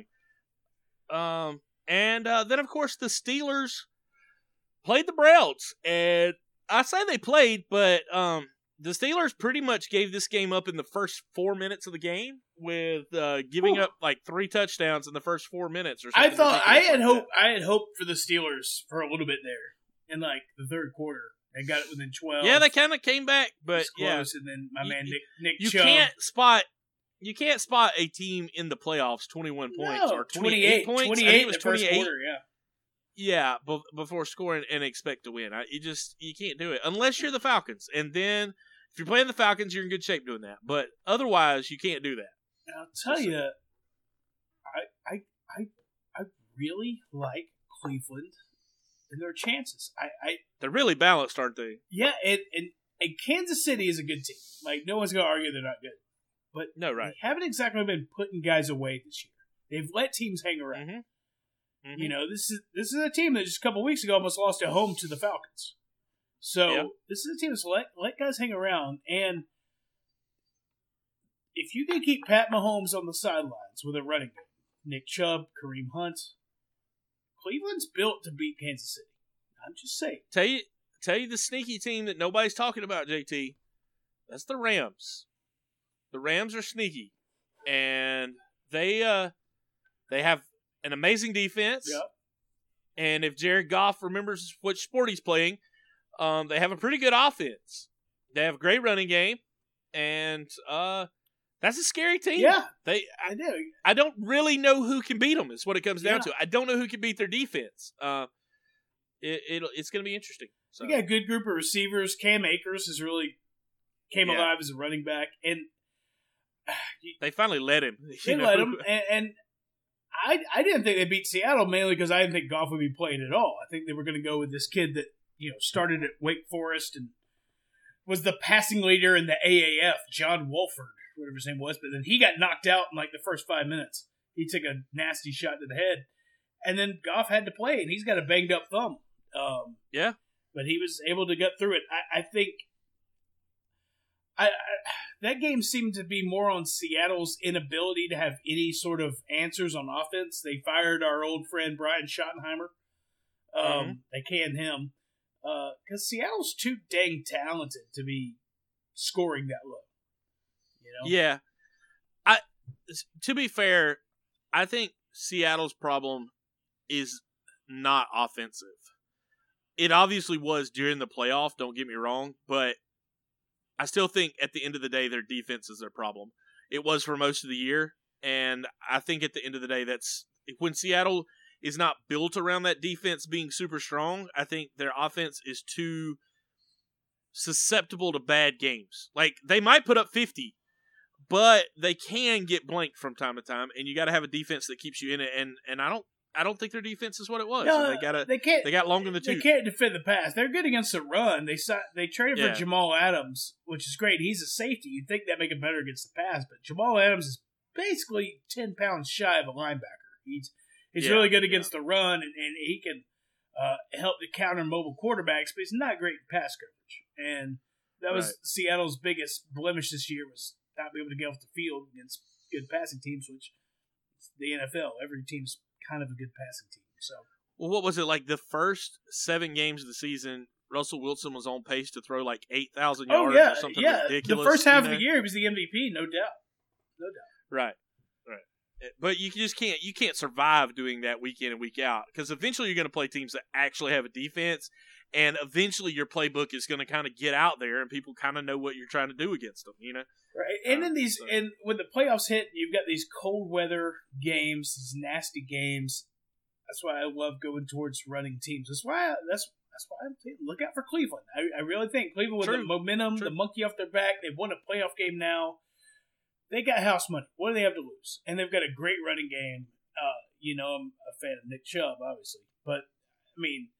And then, of course, the Steelers played the Browns. And I say they played, but the Steelers pretty much gave this game up in the first 4 minutes of the game with giving up like 3 touchdowns in the first 4 minutes or something. I had hoped for the Steelers for a little bit there in like the third quarter. They got it within 12. Yeah, they kind of came back, but close, and then my man Nick you Chubb. You can't spot a team in the playoffs 21 points or 28 points. 28 it was in the first 28. quarter, Yeah, before scoring and expect to win. You can't do it unless you're the Falcons. And then if you're playing the Falcons, you're in good shape doing that. But otherwise, you can't do that. And I'll tell you, I really like Cleveland and their chances. They're really balanced, aren't they? Yeah, and Kansas City is a good team. Like no one's gonna argue they're not good. But no, right. They haven't exactly been putting guys away this year. They've let teams hang around. Mm-hmm. Mm-hmm. This is a team that just a couple weeks ago almost lost at home to the Falcons. So this is a team that's let guys hang around. And if you can keep Pat Mahomes on the sidelines with a running game, Nick Chubb, Kareem Hunt, Cleveland's built to beat Kansas City. I'm just saying. Tell you the sneaky team that nobody's talking about, JT. That's the Rams. The Rams are sneaky, and they have an amazing defense. Yep. And if Jared Goff remembers which sport he's playing, they have a pretty good offense. They have a great running game, and that's a scary team. Yeah, I do. I don't really know who can beat them. Is what it comes down to. I don't know who can beat their defense. It's going to be interesting. So. We got a good group of receivers. Cam Akers has really came alive as a running back, and they finally let him. They let him, and I didn't think they beat Seattle mainly because I didn't think Goff would be playing at all. I think they were going to go with this kid that started at Wake Forest and was the passing leader in the AAF, John Wolford, whatever his name was. But then he got knocked out in like the first 5 minutes. He took a nasty shot to the head. And then Goff had to play, and he's got a banged-up thumb. Yeah. But he was able to get through it. I think that game seemed to be more on Seattle's inability to have any sort of answers on offense. They fired our old friend Brian Schottenheimer. They canned him. Because Seattle's too dang talented to be scoring that low. Yeah. To be fair, I think Seattle's problem is not offensive. It obviously was during the playoff, don't get me wrong, but I still think at the end of the day, their defense is their problem. It was for most of the year, and I think at the end of the day, that's when Seattle is not built around that defense being super strong. I think their offense is too susceptible to bad games. Like, they might put up 50, but they can get blanked from time to time, and you got to have a defense that keeps you in it. And I don't think their defense is what it was. No, they got long in the tooth. They can't defend the pass. They're good against the run. They traded for Jamal Adams, which is great. He's a safety. You'd think that'd make him better against the pass, but Jamal Adams is basically 10 pounds shy of a linebacker. He's really good against the run, and he can help to counter mobile quarterbacks, but he's not great in pass coverage. And that was Seattle's biggest blemish this year, was not being able to get off the field against good passing teams, which is the NFL. Every team's kind of a good passing team. So, well, what was it, like the first 7 games of the season, Russell Wilson was on pace to throw like 8,000 yards or something ridiculous. The first half of the year, he was the MVP, no doubt. Right. But you can't survive doing that week in and week out, because eventually you're going to play teams that actually have a defense, and eventually your playbook is going to kind of get out there, and people kind of know what you're trying to do against them, Right, and and when the playoffs hit, you've got these cold weather games, these nasty games. That's why I love going towards running teams. That's why I'm saying look out for Cleveland. I really think Cleveland with the momentum, the monkey off their back, they've won a playoff game now. They got house money. What do they have to lose? And they've got a great running game. I'm a fan of Nick Chubb, obviously, but I mean,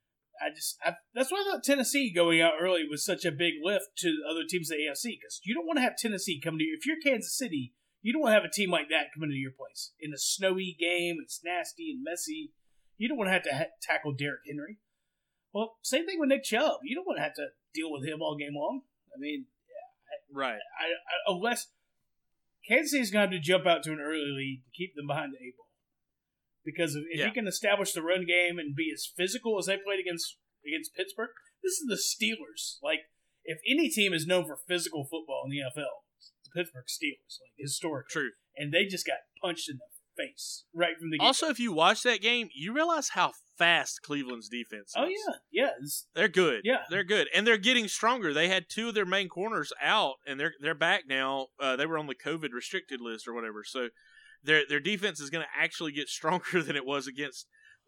that's why I thought Tennessee going out early was such a big lift to other teams in the AFC, because you don't want to have Tennessee come to you. If you're Kansas City, you don't want to have a team like that coming to your place in a snowy game. It's nasty and messy. You don't want to have to tackle Derrick Henry. Well, same thing with Nick Chubb. You don't want to have to deal with him all game long. I mean, unless Kansas City's going to have to jump out to an early lead to keep them behind the 8 ball. Because if you can establish the run game and be as physical as they played against Pittsburgh, this is the Steelers. Like, if any team is known for physical football in the NFL, it's the Pittsburgh Steelers, like, historically. True. And they just got punched in the face right from the game. Also, if you watch that game, you realize how fast Cleveland's defense is. Oh, yeah. They're good. Yeah. They're good. And they're getting stronger. They had 2 of their main corners out, and they're back now. They were on the COVID restricted list or whatever, so their defense is going to actually get stronger than it was against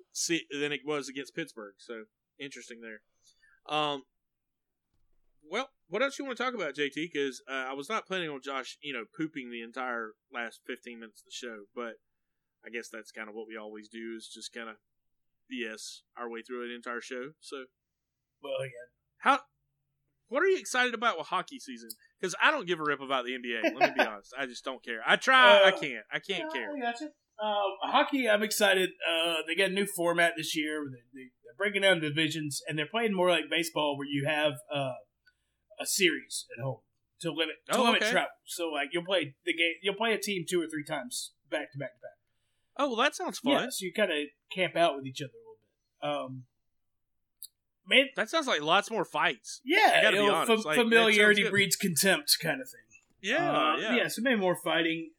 Pittsburgh. So interesting there. Well, what else you want to talk about, JT? Because I was not planning on Josh, pooping the entire last 15 minutes of the show, but I guess that's kind of what we always do, is just kind of BS our way through an entire show. So, well, yeah. What are you excited about with hockey season? Because I don't give a rip about the NBA. Let me be honest. I just don't care. I try. I can't. I can't care. I gotcha. Hockey, I'm excited. They got a new format this year. They're breaking down divisions, and they're playing more like baseball, where you have a series at home to limit travel. So, like, you'll play the game. You'll play a team 2 or 3 times back to back to back. Oh, well, that sounds fun. Yeah, so you kind of camp out with each other a little bit. Man, that sounds like lots more fights. Yeah, I gotta be honest. Familiarity breeds contempt, kind of thing. Yeah. So maybe more fighting.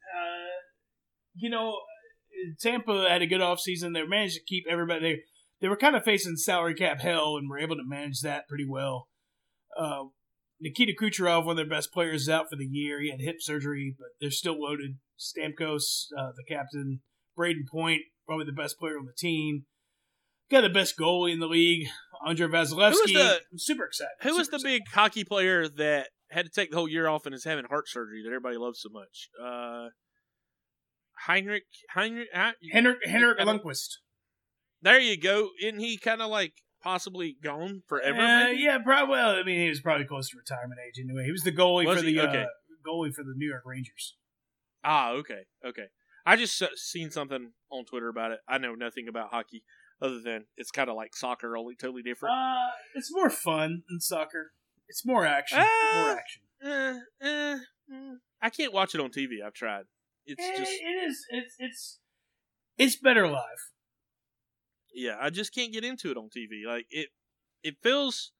Tampa had a good offseason. They managed to keep everybody. They were kind of facing salary cap hell, and were able to manage that pretty well. Nikita Kucherov, one of their best players, is out for the year. He had hip surgery, but they're still loaded. Stamkos, the captain. Braden Point, probably the best player on the team. Got the best goalie in the league, Andre Vasilevsky. I'm super excited. Who was the big hockey player that had to take the whole year off and is having heart surgery that everybody loves so much? Henrik Lundqvist. There you go. Isn't he kind of like possibly gone forever? Maybe? Yeah, probably. Well, I mean, he was probably close to retirement age anyway. He was the goalie Was for he? the Okay. goalie for the New York Rangers. Ah, okay. I just seen something on Twitter about it. I know nothing about hockey other than it's kind of like soccer, only totally different. It's more fun than soccer. It's more action. More action. I can't watch it on TV. I've tried. It's just it is. It's better live. yeah. I just can't get into it on TV. Like it feels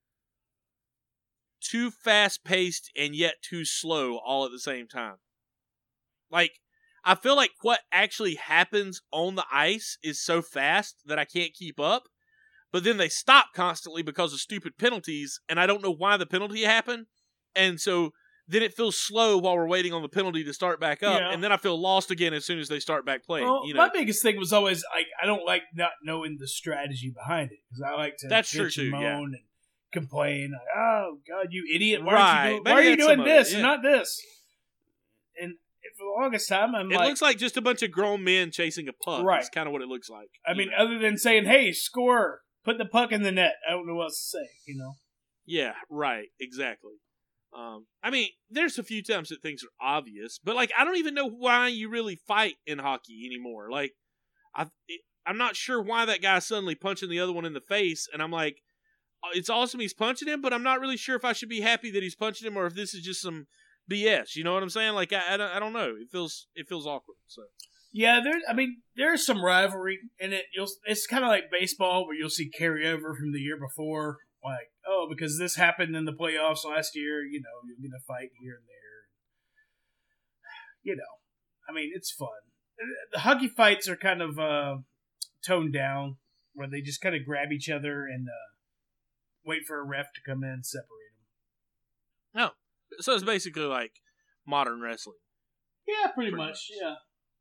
too fast paced and yet too slow all at the same time. Like I feel like what actually happens on the ice is so fast that I can't keep up. But then they stop constantly because of stupid penalties, and I don't know why the penalty happened. And so then it feels slow while we're waiting on the penalty to start back up, and then I feel lost again as soon as they start back playing. Well, you know? my biggest thing was always I don't like not knowing the strategy behind it because I like to That's bitch true and too, moan yeah. and complain. Like, oh God, you idiot! Why Right. why are you Maybe that's doing some of this it, and yeah. not this? And for the longest time, I'm It like, looks like just a bunch of grown men chasing a puck. Right. That's kind of what it looks like. I mean, other than saying, "Hey, score, put the puck in the net," I don't know what else to say. You know. Yeah, right, exactly. I mean, there's a few times that things are obvious, but like I don't even know why you really fight in hockey anymore. Like, I'm not sure why that guy's suddenly punching the other one in the face, and I'm like, it's awesome he's punching him, but I'm not really sure if I should be happy that he's punching him or if this is just some BS. You know what I'm saying? Like, I don't know. It feels awkward. So. Yeah, there's some rivalry in it. It's kind of like baseball where you'll see carryover from the year before. Like, oh, because this happened in the playoffs last year, you know, you're going to fight here and there. You know, I mean, it's fun. The hockey fights are kind of toned down, where they just kind of grab each other and wait for a ref to come in and separate them. No. So it's basically like modern wrestling. Yeah, pretty Pretty much. much. Yeah.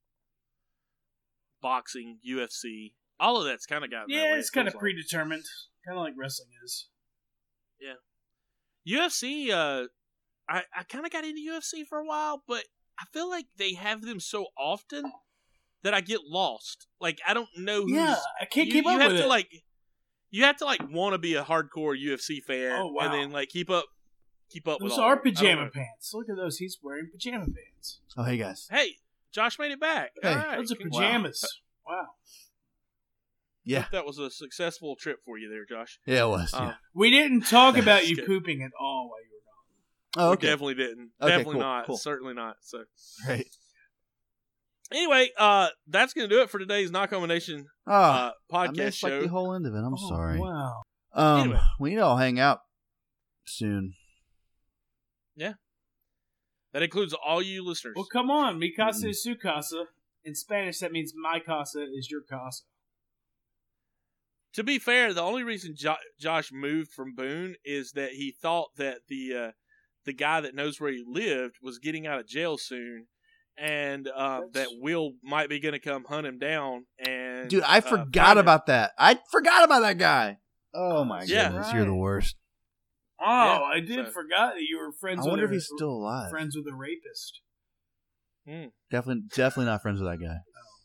Boxing, UFC, all of that's kind of gotten that Yeah, way, it's it kind of feels like. predetermined, kind of like wrestling is. UFC, I kind of got into UFC for a while, but I feel like they have them so often that I get lost. Like, I don't know who's... Yeah, I can't keep you up have with to, it. Like, you have to, like, want to be a hardcore UFC fan. Oh, wow. And then, like, keep up with Those all are of it. I don't pajama know. pants. Look at those. He's wearing pajama pants. Oh, hey guys. Hey, Josh made it back. Hey. All right. Those are Congrats. pajamas. Wow. Yeah, Hope that was a successful trip for you there, Josh. yeah, it was. Um, Yeah. We didn't talk That's about you good. pooping at all while you were gone. Oh, We okay. definitely didn't. Okay, Definitely cool, not. cool. Certainly not. So, Right. anyway, that's going to do it for today's Knock On Nation Oh, I podcast missed show. like the whole end of it. I'm Oh, sorry. Wow. Anyway. We need to all hang out soon. That includes all you listeners. Well, come on. Mi casa es su casa. In Spanish, that means my casa is your casa. To be fair, the only reason Josh moved from Boone is that he thought that the guy that knows where he lived was getting out of jail soon, and that Will might be going to come hunt him down. And Dude, I forgot find him. about that. I forgot about that guy. Oh my Yeah. goodness, you're the worst. Oh, Yeah, I did so- forgot that you were friends I with wonder if a- he's still alive. friends with a rapist. Definitely not friends with that guy.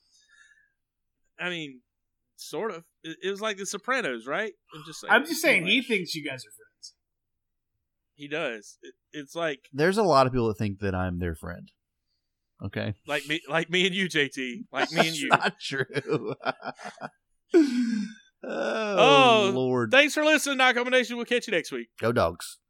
I mean, sort of. It was like The Sopranos, right? I'm just saying, he Anyway, thinks you guys are friends. he does. It's like There's a lot of people that think that I'm their friend. Okay, me and you, JT. Like me and you. That's not true. Oh, Lord, Thanks for listening, Knock On Nation. We'll catch you next week. go dogs.